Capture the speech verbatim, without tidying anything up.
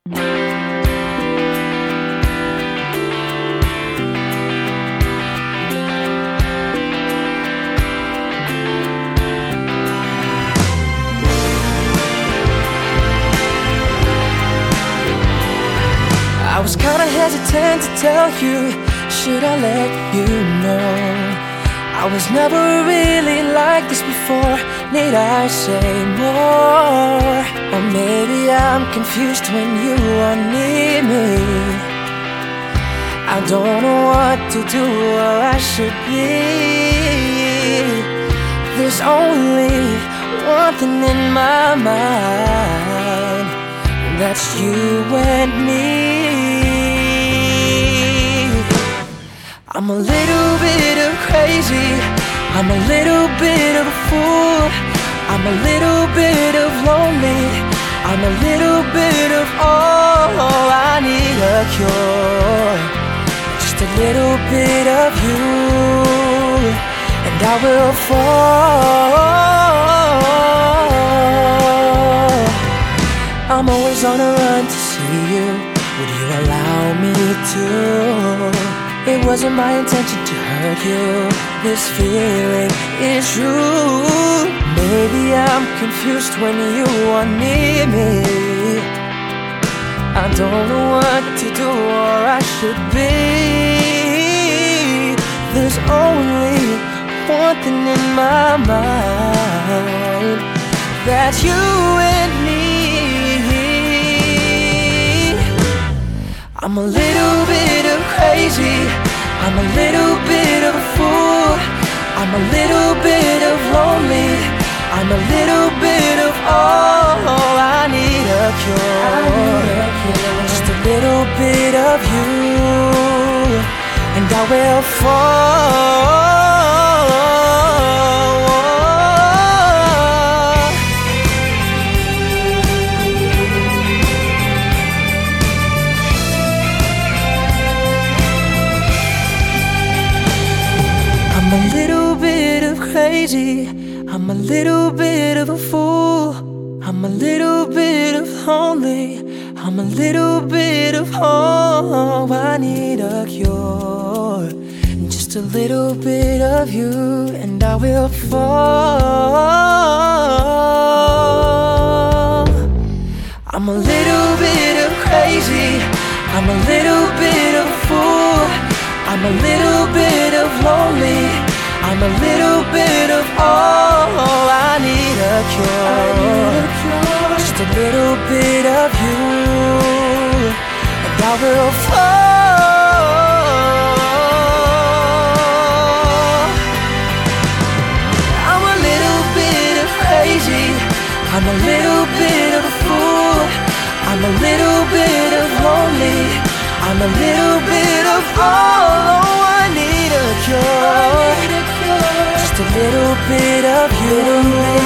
I was kinda hesitant to tell you, should I let you know? I was never really like this before, need I say more? Or maybe I'm confused when you are near me. I don't know what to do or I should be. There's only one thing in my mind, and that's you and me. I'm a little bit of crazy, I'm a little bit of a fool, I'm a little bit of lonely, I'm a little bit of all. I need a cure, just a little bit of you, and I will fall. I'm always on a run to see you, would you allow me to? It wasn't my intention to hurt you, this feeling is true. Maybe I'm confused when you are near me. I don't know what to do or I should be. There's only one thing in my mind, that's you and me. I'm a little bit of crazy, I'm a little bit of a fool, I'm a little bit of lonely, I'm a little bit of all. I need a cure, just a little bit of you, and I will fall. I'm a little bit of crazy, I'm a little bit of a fool, I'm a little bit of lonely, I'm a little bit of all. I need a cure, just a little bit of you, and I will fall. I'm a little bit of crazy, I'm a little bit of a fool, I'm a little bit of lonely, I'm a little bit of all. I need a cure, just a little bit of you, and I will fall. I'm a little bit of crazy, I'm a little bit of a fool, I'm a little bit of lonely, I'm a little bit of all. Oh, I need a cure, just a little bit of you.